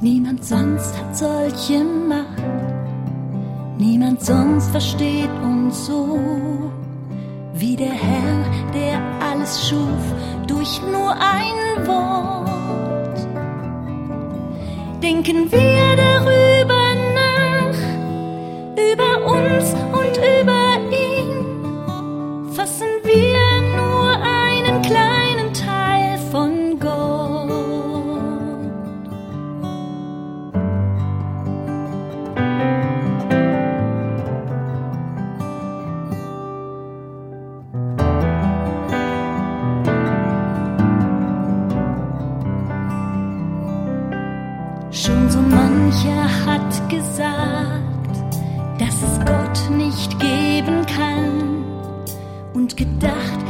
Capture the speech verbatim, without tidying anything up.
Niemand sonst hat solche Macht, niemand sonst versteht uns so wie der Herr, der alles schuf durch nur ein Wort. Denken wir darüber nach, über uns und über ihn, fassen wir nur einen kleinen Teil von Gott. Schon so mancher hat gesagt, dass es Gott nicht geben kann und gedacht,